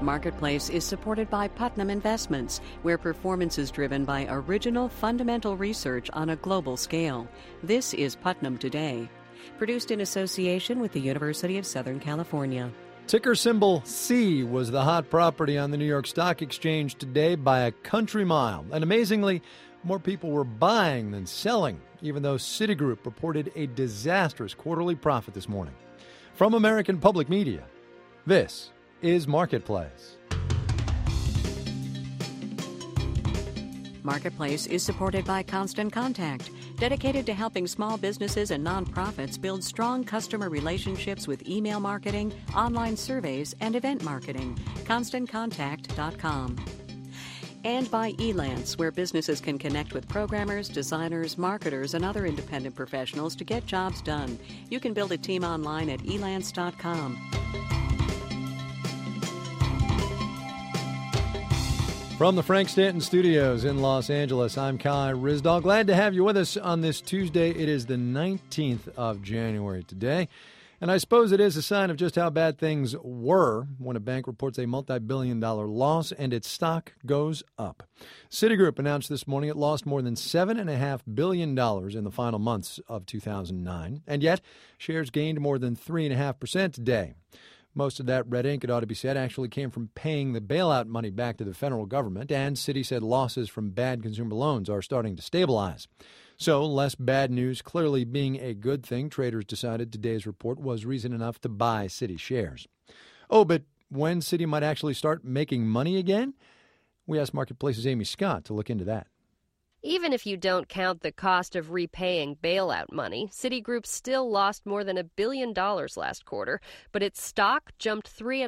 Marketplace is supported by Putnam Investments, where performance is driven by original fundamental research on a global scale. This is Putnam Today, produced in association with the University of Southern California. Ticker symbol C was the hot property on the New York Stock Exchange today by a country mile. And amazingly, more people were buying than selling, even though Citigroup reported a disastrous quarterly profit this morning. From American Public Media, this is Marketplace. Marketplace is supported by Constant Contact, dedicated to helping small businesses and nonprofits build strong customer relationships with email marketing, online surveys, and event marketing. ConstantContact.com. And by Elance, where businesses can connect with programmers, designers, marketers, and other independent professionals to get jobs done. You can build a team online at elance.com. From the Frank Stanton Studios in Los Angeles, I'm Kai Ryssdal. Glad to have you with us on this Tuesday. It is the 19th of January today. And I suppose it is a sign of just how bad things were when a bank reports a multi-billion-dollar loss and its stock goes up. Citigroup announced this morning it lost more than $7.5 billion in the final months of 2009. And yet, shares gained more than 3.5% today. Most of that red ink, it ought to be said, actually came from paying the bailout money back to the federal government, and Citi said losses from bad consumer loans are starting to stabilize. So, less bad news clearly being a good thing, traders decided today's report was reason enough to buy Citi shares. Oh, but when Citi might actually start making money again? We asked Marketplace's Amy Scott to look into that. Even if you don't count the cost of repaying bailout money, Citigroup still lost more than $1 billion last quarter, but its stock jumped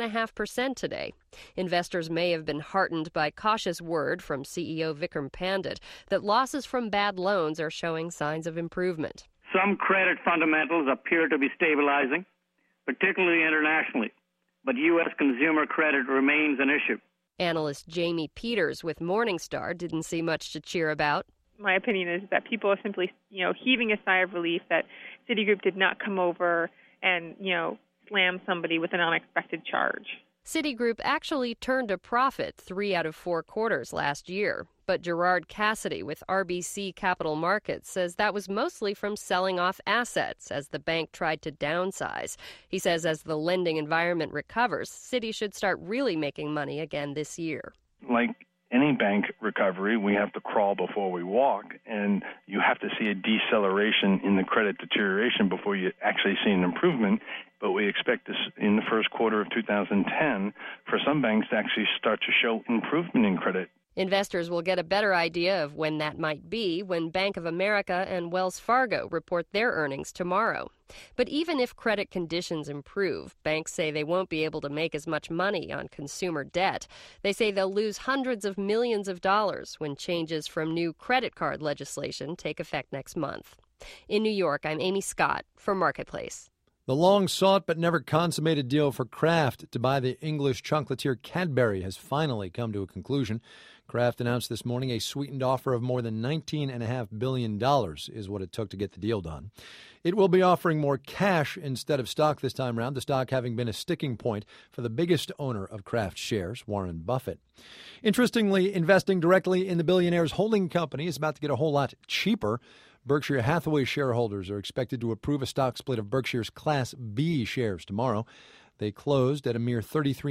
3.5% today. Investors may have been heartened by cautious word from CEO Vikram Pandit that losses from bad loans are showing signs of improvement. Some credit fundamentals appear to be stabilizing, particularly internationally, but U.S. consumer credit remains an issue. Analyst Jamie Peters with Morningstar didn't see much to cheer about. My opinion is that people are simply, heaving a sigh of relief that Citigroup did not come over and, slam somebody with an unexpected charge. Citigroup actually turned a profit 3 out of 4 quarters last year. But Gerard Cassidy with RBC Capital Markets says that was mostly from selling off assets as the bank tried to downsize. He says as the lending environment recovers, Citi should start really making money again this year. Like any bank recovery, we have to crawl before we walk, and you have to see a deceleration in the credit deterioration before you actually see an improvement. But we expect this in the first quarter of 2010 for some banks to actually start to show improvement in credit. Investors will get a better idea of when that might be when Bank of America and Wells Fargo report their earnings tomorrow. But even if credit conditions improve, banks say they won't be able to make as much money on consumer debt. They say they'll lose hundreds of millions of dollars when changes from new credit card legislation take effect next month. In New York, I'm Amy Scott for Marketplace. The long-sought but never consummated deal for Kraft to buy the English chocolatier Cadbury has finally come to a conclusion. Kraft announced this morning a sweetened offer of more than $19.5 billion is what it took to get the deal done. It will be offering more cash instead of stock this time around, the stock having been a sticking point for the biggest owner of Kraft shares, Warren Buffett. Interestingly, investing directly in the billionaire's holding company is about to get a whole lot cheaper. Berkshire Hathaway shareholders are expected to approve a stock split of Berkshire's Class B shares tomorrow. They closed at a mere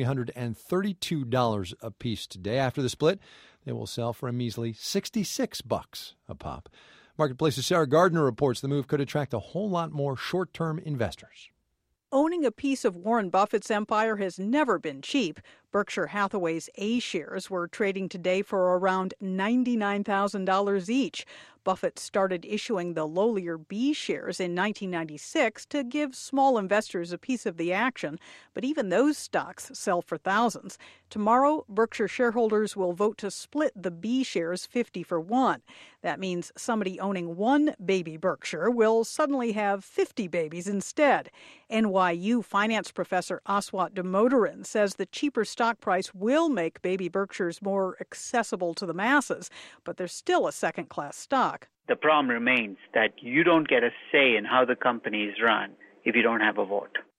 $3,332 apiece today. After the split, they will sell for a measly $66 a pop. Marketplace's Sarah Gardner reports the move could attract a whole lot more short-term investors. Owning a piece of Warren Buffett's empire has never been cheap. Berkshire Hathaway's A shares were trading today for around $99,000 each. Buffett started issuing the lowlier B shares in 1996 to give small investors a piece of the action, but even those stocks sell for thousands. Tomorrow, Berkshire shareholders will vote to split the B shares 50-1. That means somebody owning one baby Berkshire will suddenly have 50 babies instead. NYU finance professor Aswat Damodaran says the cheaper stock price will make baby Berkshires more accessible to the masses, but they're still a second-class stock. The problem remains that you don't get a say in how the company is run if you don't have a vote.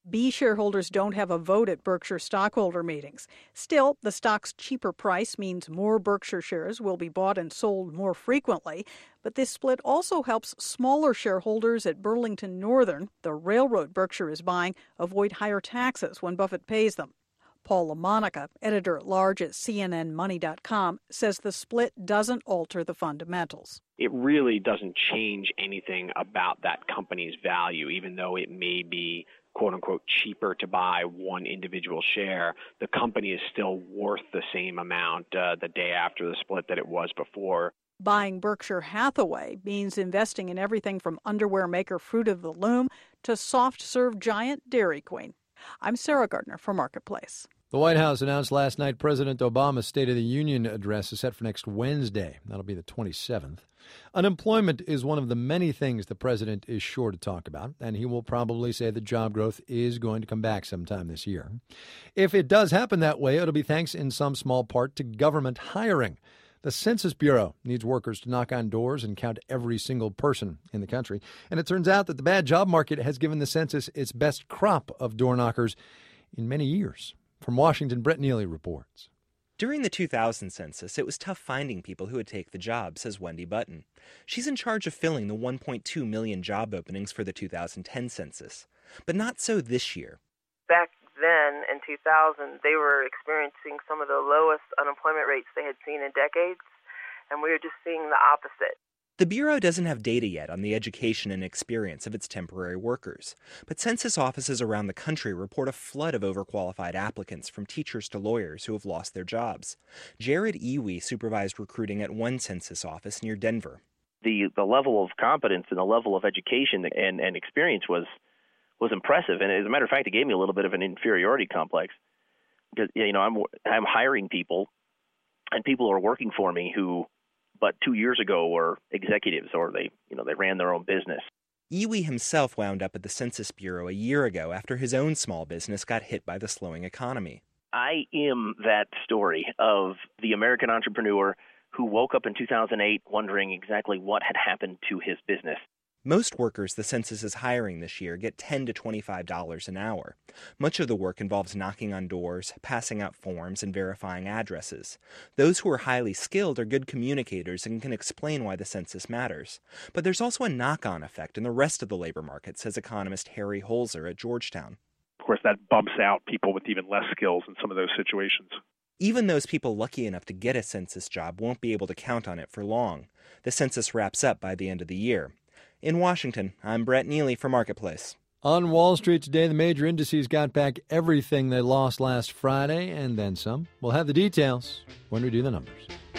B shareholders don't have a vote at Berkshire stockholder meetings. Still, the stock's cheaper price means more Berkshire shares will be bought and sold more frequently. But this split also helps smaller shareholders at Burlington Northern, the railroad Berkshire is buying, avoid higher taxes when Buffett pays them. Paul LaMonica, editor-at-large at CNNMoney.com, says the split doesn't alter the fundamentals. It really doesn't change anything about that company's value, even though it may be quote-unquote cheaper to buy one individual share. The company is still worth the same amount the day after the split that it was before. Buying Berkshire Hathaway means investing in everything from underwear maker Fruit of the Loom to soft-serve giant Dairy Queen. I'm Sarah Gardner for Marketplace. The White House announced last night President Obama's State of the Union address is set for next Wednesday. That'll be the 27th. Unemployment is one of the many things the president is sure to talk about, and he will probably say that job growth is going to come back sometime this year. If it does happen that way, it'll be thanks in some small part to government hiring. The Census Bureau needs workers to knock on doors and count every single person in the country. And it turns out that the bad job market has given the census its best crop of door knockers in many years. From Washington, Brett Neely reports. During the 2000 census, it was tough finding people who would take the job, says Wendy Button. She's in charge of filling the 1.2 million job openings for the 2010 census. But not so this year. Back then, in 2000, they were experiencing some of the lowest unemployment rates they had seen in decades, and we were just seeing the opposite. The Bureau doesn't have data yet on the education and experience of its temporary workers, but census offices around the country report a flood of overqualified applicants, from teachers to lawyers, who have lost their jobs. Jared Ewey supervised recruiting at one census office near Denver. The level of competence and the level of education and experience was impressive, and as a matter of fact, it gave me a little bit of an inferiority complex, because I'm hiring people, and people are working for me who, but 2 years ago, were executives, or they ran their own business. Ewey himself wound up at the Census Bureau a year ago after his own small business got hit by the slowing economy. I am that story of the American entrepreneur who woke up in 2008 wondering exactly what had happened to his business. Most workers the census is hiring this year get $10 to $25 an hour. Much of the work involves knocking on doors, passing out forms, and verifying addresses. Those who are highly skilled are good communicators and can explain why the census matters. But there's also a knock-on effect in the rest of the labor market, says economist Harry Holzer at Georgetown. Of course, that bumps out people with even less skills in some of those situations. Even those people lucky enough to get a census job won't be able to count on it for long. The census wraps up by the end of the year. In Washington, I'm Brett Neely for Marketplace. On Wall Street today, the major indices got back everything they lost last Friday and then some. We'll have the details when we do the numbers.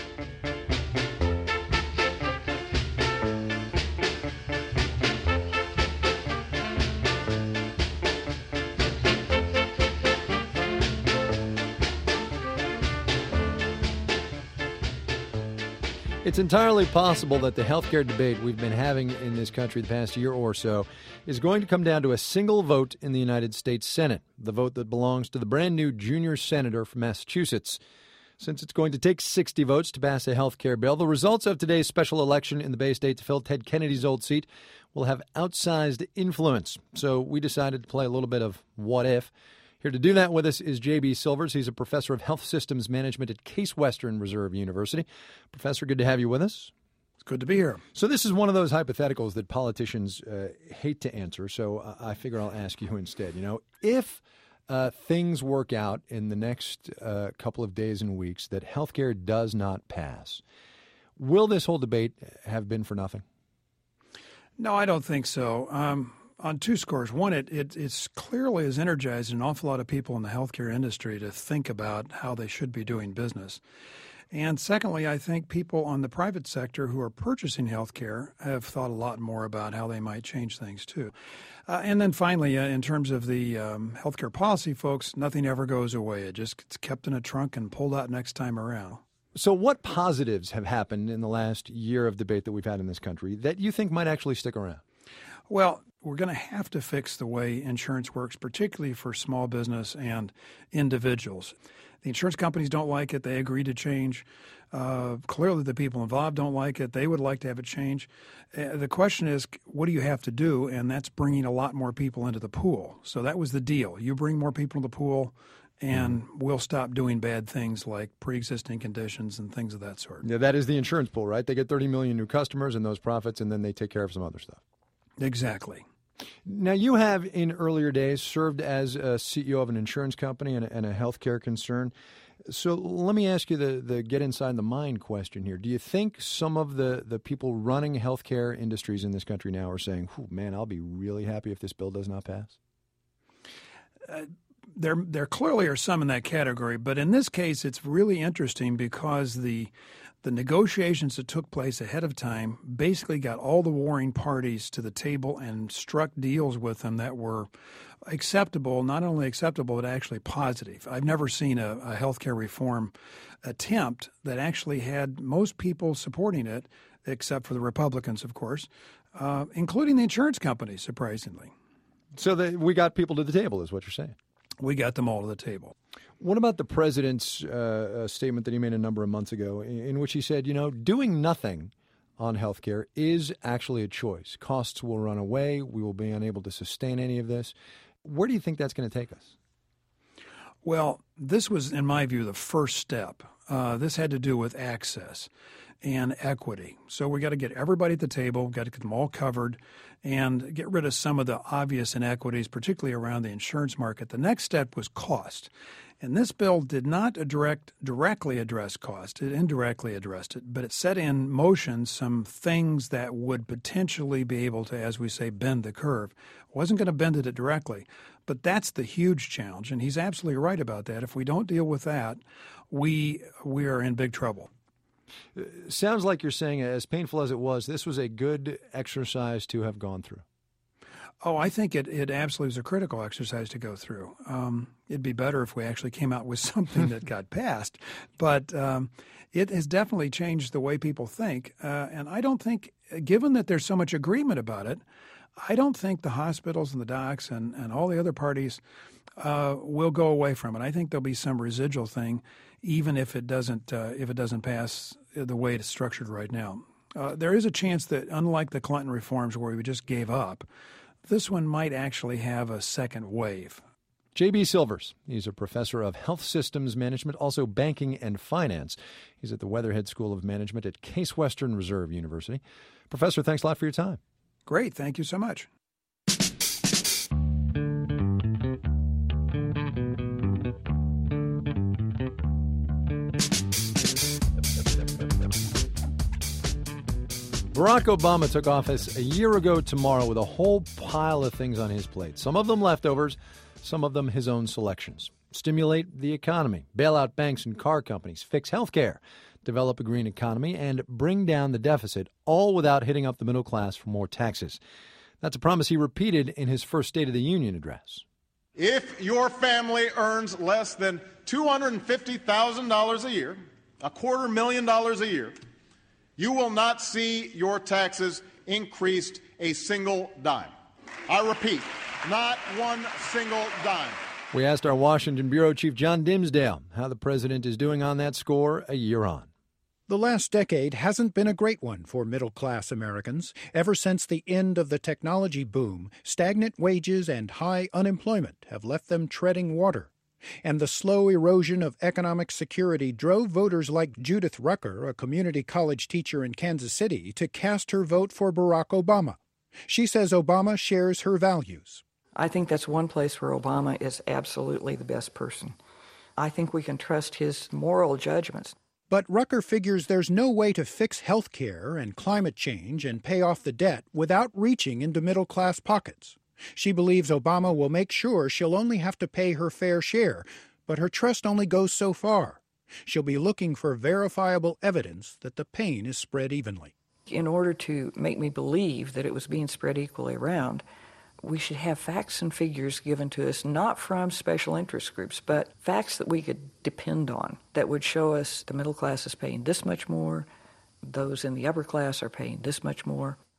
It's entirely possible that the healthcare debate we've been having in this country the past year or so is going to come down to a single vote in the United States Senate, the vote that belongs to the brand new junior senator from Massachusetts. Since it's going to take 60 votes to pass a healthcare bill, the results of today's special election in the Bay State to fill Ted Kennedy's old seat will have outsized influence. So we decided to play a little bit of what if. Here to do that with us is J.B. Silvers. He's a professor of health systems management at Case Western Reserve University. Professor, good to have you with us. It's good to be here. So this is one of those hypotheticals that politicians hate to answer, so I figure I'll ask you instead. If things work out in the next couple of days and weeks that health care does not pass, will this whole debate have been for nothing? No, I don't think so. On two scores. One, it's clearly has energized an awful lot of people in the healthcare industry to think about how they should be doing business. And secondly, I think people on the private sector who are purchasing healthcare have thought a lot more about how they might change things too. And then finally, in terms of the healthcare policy folks, nothing ever goes away. It just gets kept in a trunk and pulled out next time around. So what positives have happened in the last year of debate that we've had in this country that you think might actually stick around? Well, we're going to have to fix the way insurance works, particularly for small business and individuals. The insurance companies don't like it. They agree to change. Clearly, the people involved don't like it. They would like to have it change. The question is, what do you have to do? And that's bringing a lot more people into the pool. So that was the deal. You bring more people into the pool, and we'll stop doing bad things like pre-existing conditions and things of that sort. Yeah, that is the insurance pool, right? They get 30 million new customers and those profits, and then they take care of some other stuff. Exactly. Now, you have, in earlier days, served as a CEO of an insurance company and a healthcare concern. So let me ask you the get inside the mind question here. Do you think some of the people running healthcare industries in this country now are saying, man, I'll be really happy if this bill does not pass? There clearly are some in that category, but in this case, it's really interesting because the negotiations that took place ahead of time basically got all the warring parties to the table and struck deals with them that were acceptable, not only acceptable, but actually positive. I've never seen a healthcare reform attempt that actually had most people supporting it, except for the Republicans, of course, including the insurance companies, surprisingly. So we got people to the table, is what you're saying. We got them all to the table. What about the president's statement that he made a number of months ago in which he said, doing nothing on health care is actually a choice. Costs will run away. We will be unable to sustain any of this. Where do you think that's going to take us? Well, this was, in my view, the first step. This had to do with access and equity. So we got to get everybody at the table, got to get them all covered, and get rid of some of the obvious inequities, particularly around the insurance market. The next step was cost. And this bill did not directly address cost. It indirectly addressed it, but it set in motion some things that would potentially be able to, as we say, bend the curve. It wasn't going to bend it directly, but that's the huge challenge, and he's absolutely right about that. If we don't deal with that, we are in big trouble. Sounds like you're saying, as painful as it was, this was a good exercise to have gone through. Oh, I think it absolutely was a critical exercise to go through. It'd be better if we actually came out with something that got passed. But it has definitely changed the way people think. And I don't think, given that there's so much agreement about it, I don't think the hospitals and the docs and all the other parties will go away from it. I think there'll be some residual thing, even if it doesn't pass the way it's structured right now. There is a chance that, unlike the Clinton reforms where we just gave up, this one might actually have a second wave. J.B. Silvers, he's a professor of health systems management, also banking and finance. He's at the Weatherhead School of Management at Case Western Reserve University. Professor, thanks a lot for your time. Great. Thank you so much. Barack Obama took office a year ago tomorrow with a whole pile of things on his plate. Some of them leftovers, some of them his own selections. Stimulate the economy, bail out banks and car companies, fix health care, develop a green economy, and bring down the deficit, all without hitting up the middle class for more taxes. That's a promise he repeated in his first State of the Union address. If your family earns less than $250,000 a year, $250,000 a year, you will not see your taxes increased a single dime. I repeat, not one single dime. We asked our Washington Bureau Chief John Dimsdale how the president is doing on that score a year on. The last decade hasn't been a great one for middle-class Americans. Ever since the end of the technology boom, stagnant wages and high unemployment have left them treading water. And the slow erosion of economic security drove voters like Judith Rucker, a community college teacher in Kansas City, to cast her vote for Barack Obama. She says Obama shares her values. I think that's one place where Obama is absolutely the best person. I think we can trust his moral judgments. But Rucker figures there's no way to fix health care and climate change and pay off the debt without reaching into middle-class pockets. She believes Obama will make sure she'll only have to pay her fair share, but her trust only goes so far. She'll be looking for verifiable evidence that the pain is spread evenly. In order to make me believe that it was being spread equally around, we should have facts and figures given to us, not from special interest groups, but facts that we could depend on, that would show us the middle class is paying this much more, those in the upper class are paying this much more.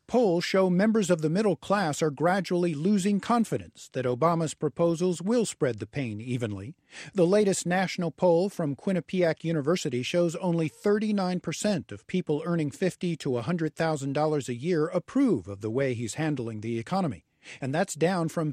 Polls show members of the middle class are gradually losing confidence that Obama's proposals will spread the pain evenly. The latest national poll from Quinnipiac University shows only 39% of people earning $50,000 to $100,000 a year approve of the way he's handling the economy, and that's down from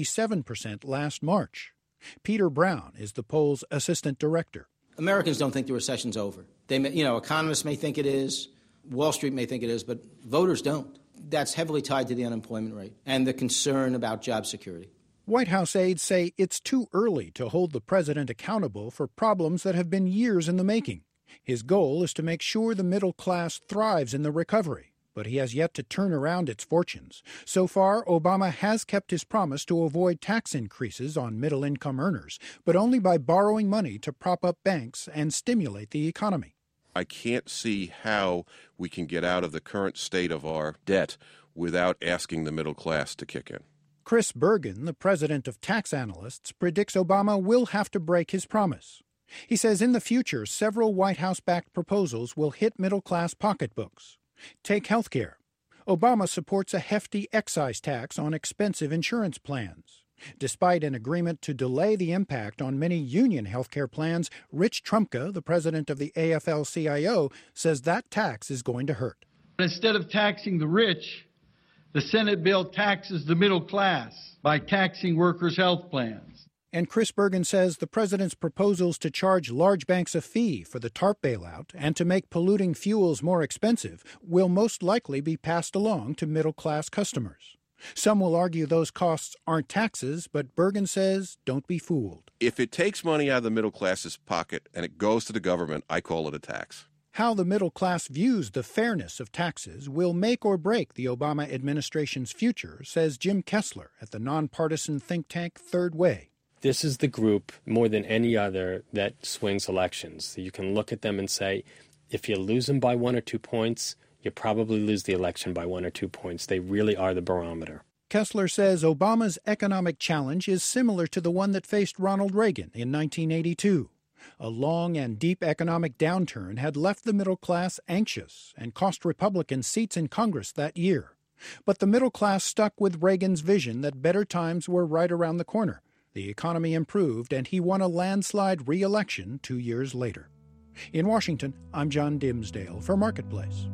57% last March. Peter Brown is the poll's assistant director. Americans don't think the recession's over. Economists may think it is, Wall Street may think it is, but voters don't. That's heavily tied to the unemployment rate and the concern about job security. White House aides say it's too early to hold the president accountable for problems that have been years in the making. His goal is to make sure the middle class thrives in the recovery, but he has yet to turn around its fortunes. So far, Obama has kept his promise to avoid tax increases on middle-income earners, but only by borrowing money to prop up banks and stimulate the economy. I can't see how we can get out of the current state of our debt without asking the middle class to kick in. Chris Bergen, the president of Tax Analysts, predicts Obama will have to break his promise. He says in the future, several White House-backed proposals will hit middle-class pocketbooks. Take health care. Obama supports a hefty excise tax on expensive insurance plans. Despite an agreement to delay the impact on many union health care plans, Rich Trumka, the president of the AFL-CIO, says that tax is going to hurt. Instead of taxing the rich, the Senate bill taxes the middle class by taxing workers' health plans. And Chris Bergen says the president's proposals to charge large banks a fee for the TARP bailout and to make polluting fuels more expensive will most likely be passed along to middle-class customers. Some will argue those costs aren't taxes, but Bergen says don't be fooled. If it takes money out of the middle class's pocket and it goes to the government, I call it a tax. How the middle class views the fairness of taxes will make or break the Obama administration's future, says Jim Kessler at the nonpartisan think tank Third Way. This is the group, more than any other, that swings elections. You can look at them and say, if you lose them by 1 or 2 points, you probably lose the election by 1 or 2 points. They really are the barometer. Kessler says Obama's economic challenge is similar to the one that faced Ronald Reagan in 1982. A long and deep economic downturn had left the middle class anxious and cost Republicans seats in Congress that year. But the middle class stuck with Reagan's vision that better times were right around the corner. The economy improved, and he won a landslide re-election 2 years later. In Washington, I'm John Dimsdale for Marketplace.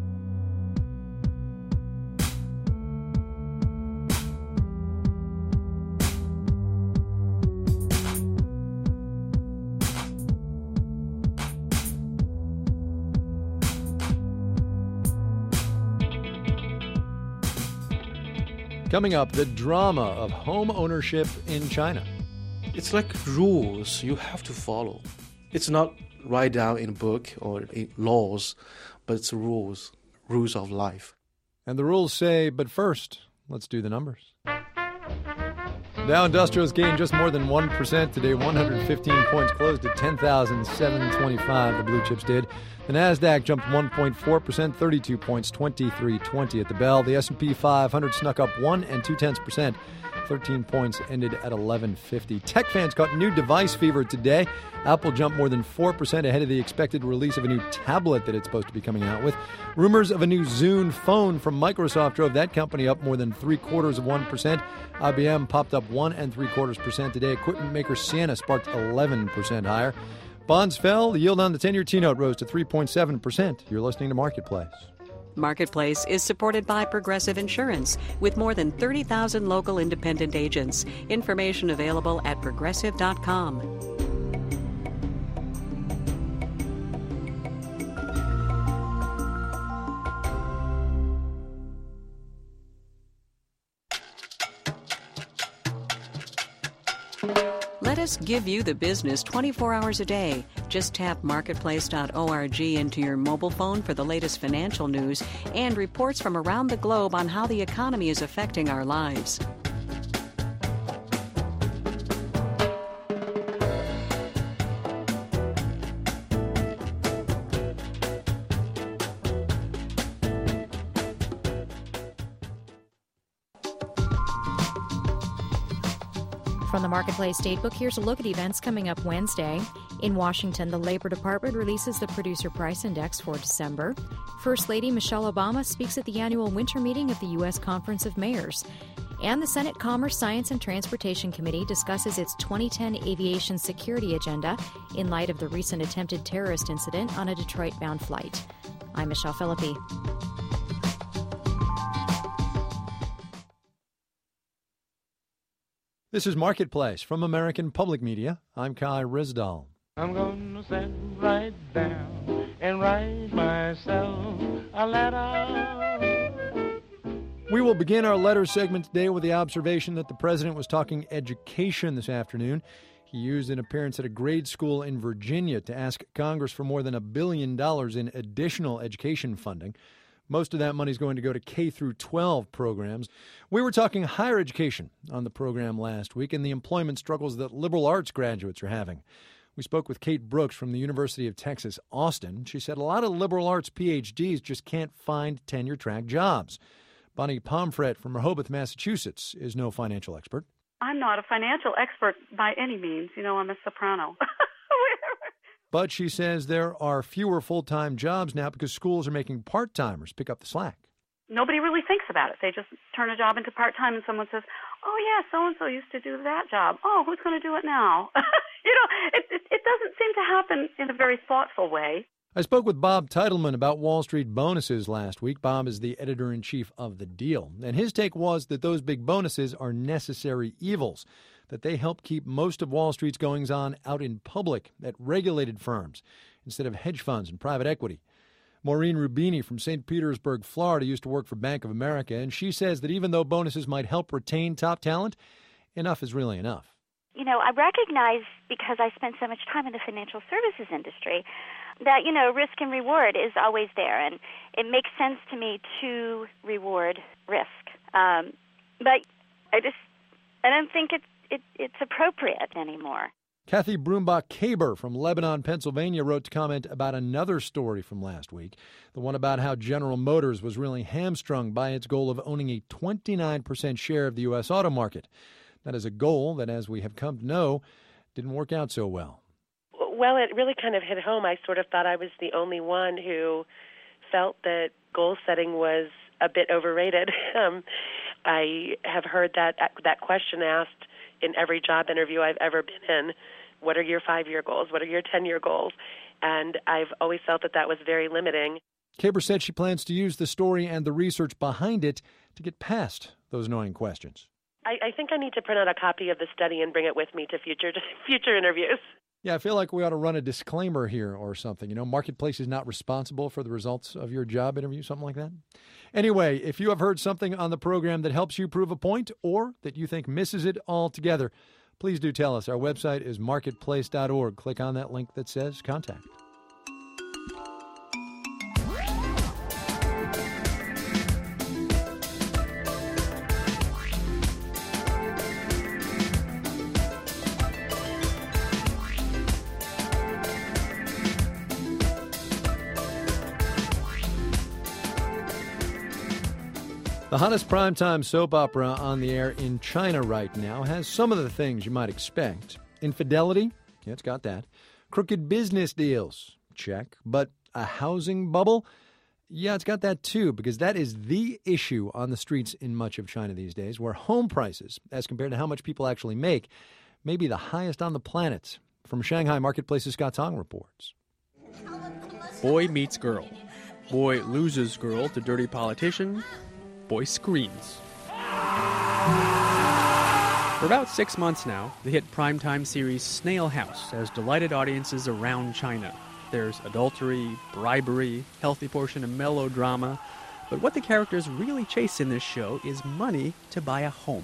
Coming up, the drama of home ownership in China. It's like rules you have to follow. It's not write down in a book or in laws, but it's rules of life. And the rules say, but first, let's do the numbers. Dow Industrials gained just more than 1% today, 115 points, closed at 10,725, the blue chips did. The Nasdaq jumped 1.4%, 32 points, 2320 at the bell. The S&P 500 snuck up 1 0.2%, 13 points, ended at 1150. Tech fans caught new device fever today. Apple jumped more than 4% ahead of the expected release of a new tablet that it's supposed to be coming out with. Rumors of a new Zune phone from Microsoft drove that company up more than 0.75%. IBM popped up 1 3/4% today. Equipment maker Ciena sparked 11% higher. Bonds fell. The yield on the 10-year T-note rose to 3.7%. You're listening to Marketplace. Marketplace is supported by Progressive Insurance with more than 30,000 local independent agents. Information available at progressive.com. Let us give you the business 24 hours a day. Just tap marketplace.org into your mobile phone for the latest financial news and reports from around the globe on how the economy is affecting our lives. From the Marketplace Datebook, here's a look at events coming up Wednesday. In Washington, the Labor Department releases the Producer Price Index for December. First Lady Michelle Obama speaks at the annual winter meeting of the U.S. Conference of Mayors. And the Senate Commerce, Science, and Transportation Committee discusses its 2010 aviation security agenda in light of the recent attempted terrorist incident on a Detroit-bound flight. I'm Michelle Philippi. This is Marketplace from American Public Media. I'm Kai Rizdal. I'm going to sit right down and write myself a letter. We will begin our letter segment today with the observation that the president was talking education this afternoon. He used an appearance at a grade school in Virginia to ask Congress for more than $1 billion in additional education funding. Most of that money is going to go to K through 12 programs. We were talking higher education on the program last week and the employment struggles that liberal arts graduates are having. We spoke with Kate Brooks from the University of Texas, Austin. She said a lot of liberal arts PhDs just can't find tenure-track jobs. Bonnie Pomfret from Rehoboth, Massachusetts, is no financial expert. I'm not a financial expert by any means. I'm a soprano. But she says there are fewer full-time jobs now because schools are making part-timers pick up the slack. Nobody really thinks about it. They just turn a job into part-time and someone says, oh, yeah, so-and-so used to do that job. Oh, who's going to do it now? It doesn't seem to happen in a very thoughtful way. I spoke with Bob Teitelman about Wall Street bonuses last week. Bob is the editor-in-chief of The Deal, and his take was that those big bonuses are necessary evils, that they help keep most of Wall Street's goings-on out in public at regulated firms instead of hedge funds and private equity. Maureen Rubini from St. Petersburg, Florida, used to work for Bank of America, and she says that even though bonuses might help retain top talent, enough is really enough. I recognize, because I spent so much time in the financial services industry, that, risk and reward is always there, and it makes sense to me to reward risk. But I don't think it's appropriate anymore. Kathy Brumbach-Kaber from Lebanon, Pennsylvania, wrote to comment about another story from last week, the one about how General Motors was really hamstrung by its goal of owning a 29% share of the U.S. auto market. That is a goal that, as we have come to know, didn't work out so well. Well, it really kind of hit home. I sort of thought I was the only one who felt that goal setting was a bit overrated. I have heard that question asked in every job interview I've ever been in. What are your 5-year goals? What are your 10-year goals? And I've always felt that was very limiting. Kaber said she plans to use the story and the research behind it to get past those annoying questions. I think I need to print out a copy of the study and bring it with me to future interviews. Yeah, I feel like we ought to run a disclaimer here or something. Marketplace is not responsible for the results of your job interview, something like that. Anyway, if you have heard something on the program that helps you prove a point or that you think misses it altogether, please do tell us. Our website is marketplace.org. Click on that link that says Contact. The hottest primetime soap opera on the air in China right now has some of the things you might expect. Infidelity? Yeah, it's got that. Crooked business deals? Check. But a housing bubble? Yeah, it's got that too, because that is the issue on the streets in much of China these days, where home prices, as compared to how much people actually make, may be the highest on the planet. From Shanghai, Marketplace's Scott Tong reports. Boy meets girl. Boy loses girl to dirty politician. Boy screams. For about 6 months now, the hit primetime series Snail House has delighted audiences around China. There's adultery, bribery, healthy portion of melodrama, but what the characters really chase in this show is money to buy a home.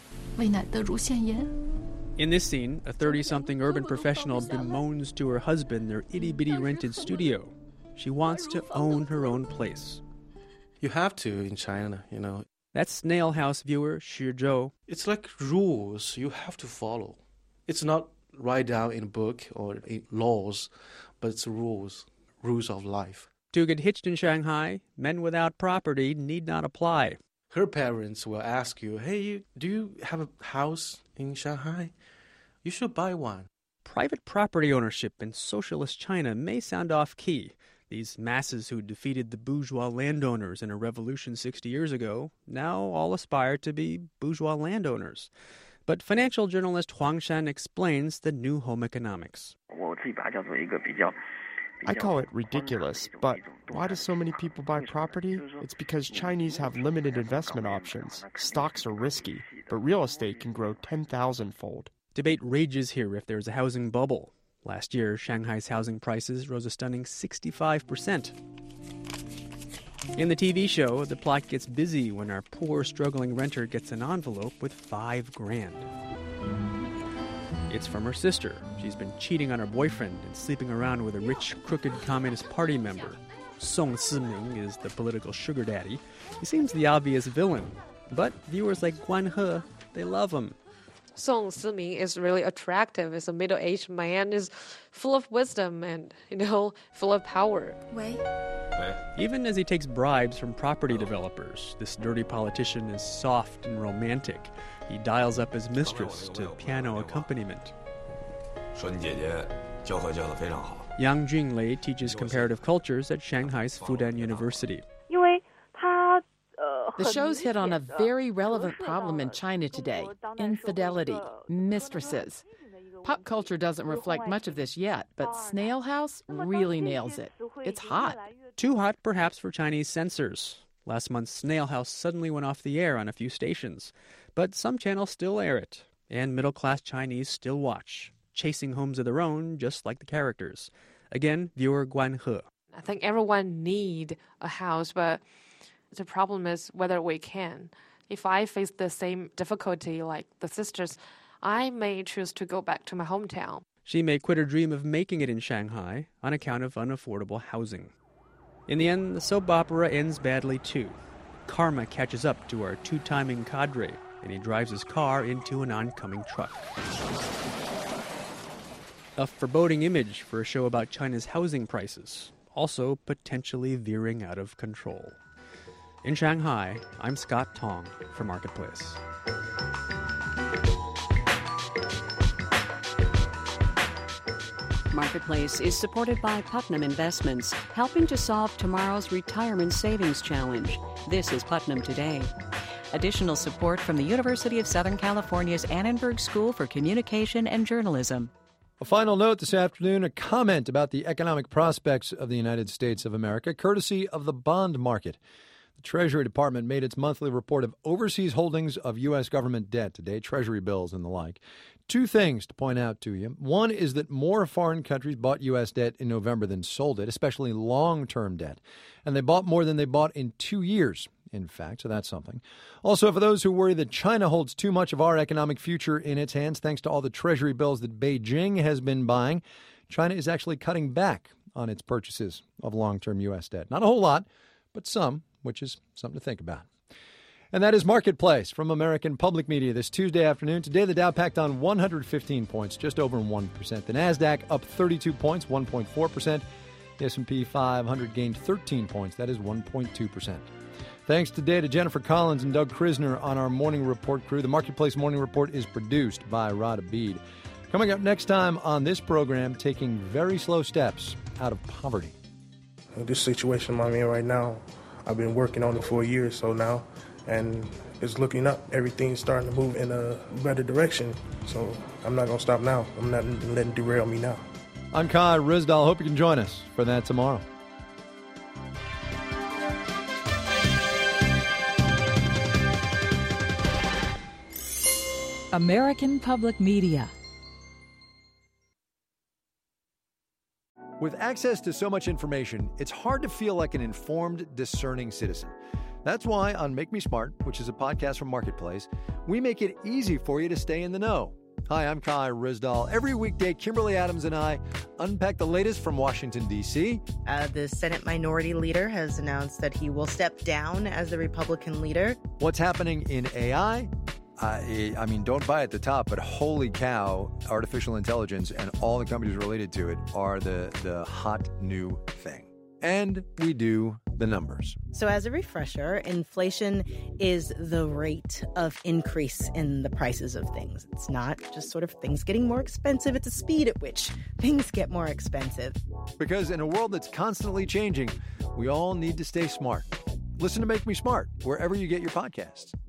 In this scene, a 30-something urban professional bemoans to her husband their itty-bitty rented studio. She wants to own her own place. You have to in China, That's Snail House viewer Xu Zhou. It's like rules you have to follow. It's not write down in a book or in laws, but it's rules of life. To get hitched in Shanghai, men without property need not apply. Her parents will ask you, hey, do you have a house? in Shanghai, you should buy one. Private property ownership in socialist China may sound off-key. These masses who defeated the bourgeois landowners in a revolution 60 years ago now all aspire to be bourgeois landowners. But financial journalist Huang Shan explains the new home economics. I call it ridiculous, but why do so many people buy property? It's because Chinese have limited investment options. Stocks are risky, but real estate can grow 10,000-fold. Debate rages here if there's a housing bubble. Last year, Shanghai's housing prices rose a stunning 65%. In the TV show, the plot gets busy when our poor, struggling renter gets an envelope with $5,000. It's from her sister. She's been cheating on her boyfriend and sleeping around with a rich, crooked Communist Party member. Song Siming is the political sugar daddy. He seems the obvious villain. But viewers like Guan He, they love him. Song Siming is really attractive. He's a middle-aged man, is full of wisdom and, full of power. Even as he takes bribes from property developers, this dirty politician is soft and romantic. He dials up his mistress to piano accompaniment. Yang Junlei teaches comparative cultures at Shanghai's Fudan University. The show's hit on a very relevant problem in China today: infidelity, mistresses. Pop culture doesn't reflect much of this yet, but Snail House really nails it. It's hot. Too hot, perhaps, for Chinese censors. Last month, Snail House suddenly went off the air on a few stations. But some channels still air it, and middle-class Chinese still watch, chasing homes of their own, just like the characters. Again, viewer Guan He. I think everyone need a house, but the problem is whether we can. If I face the same difficulty like the sisters, I may choose to go back to my hometown. She may quit her dream of making it in Shanghai on account of unaffordable housing. In the end, the soap opera ends badly too. Karma catches up to our two-timing cadre, and he drives his car into an oncoming truck. A foreboding image for a show about China's housing prices, also potentially veering out of control. In Shanghai, I'm Scott Tong for Marketplace. Marketplace is supported by Putnam Investments, helping to solve tomorrow's retirement savings challenge. This is Putnam Today. Additional support from the University of Southern California's Annenberg School for Communication and Journalism. A final note this afternoon, a comment about the economic prospects of the United States of America, courtesy of the bond market. The Treasury Department made its monthly report of overseas holdings of U.S. government debt today, Treasury bills and the like. Two things to point out to you. One is that more foreign countries bought U.S. debt in November than sold it, especially long-term debt. And they bought more than they bought in 2 years, in fact, so that's something. Also, for those who worry that China holds too much of our economic future in its hands thanks to all the Treasury bills that Beijing has been buying, China is actually cutting back on its purchases of long-term U.S. debt. Not a whole lot, but some, which is something to think about. And that is Marketplace from American Public Media this Tuesday afternoon. Today, the Dow packed on 115 points, just over 1%. The NASDAQ up 32 points, 1.4%. The S&P 500 gained 13 points. That is 1.2%. Thanks today to Jennifer Collins and Doug Krisner on our Morning Report crew. The Marketplace Morning Report is produced by Rod Abid. Coming up next time on this program, taking very slow steps out of poverty. This situation I'm in right now, I've been working on it for a year or so now, and it's looking up. Everything's starting to move in a better direction, so I'm not going to stop now. I'm not letting it derail me now. I'm Kai Rizdal. Hope you can join us for that tomorrow. American Public Media. With access to so much information, it's hard to feel like an informed, discerning citizen. That's why on Make Me Smart, which is a podcast from Marketplace, we make it easy for you to stay in the know. Hi, I'm Kai Rizdal. Every weekday, Kimberly Adams and I unpack the latest from Washington, D.C. The Senate Minority Leader has announced that he will step down as the Republican leader. What's happening in AI? I mean, don't buy at the top, but holy cow, artificial intelligence and all the companies related to it are the hot new thing. And we do the numbers. So as a refresher, inflation is the rate of increase in the prices of things. It's not just sort of things getting more expensive. It's the speed at which things get more expensive. Because in a world that's constantly changing, we all need to stay smart. Listen to Make Me Smart wherever you get your podcasts.